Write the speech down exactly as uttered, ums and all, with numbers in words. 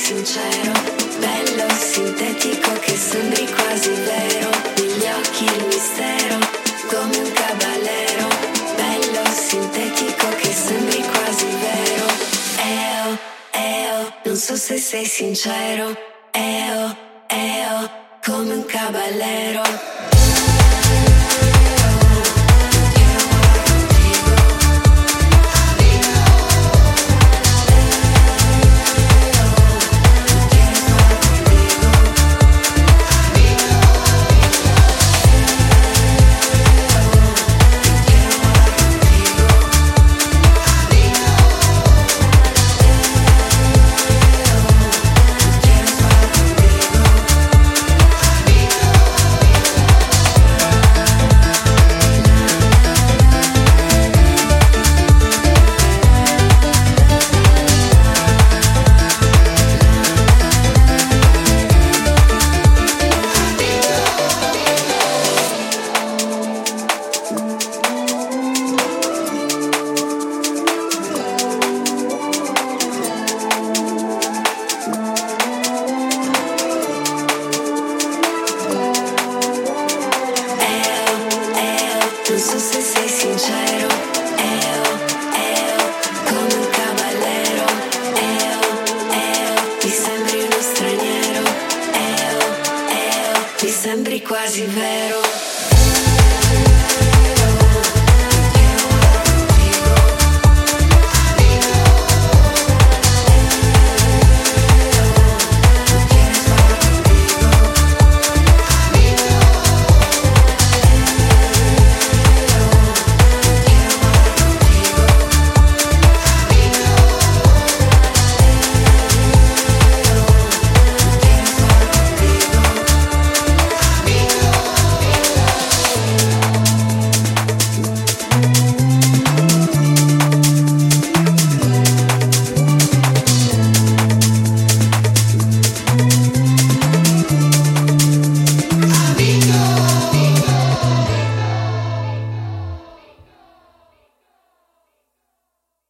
sincero, bello sintetico che sembri quasi vero, negli occhi il mistero, come un caballero, bello sintetico che sembri quasi vero, eo, eo, non so se sei sincero, eo, eo, come un caballero. Sembri quasi vero.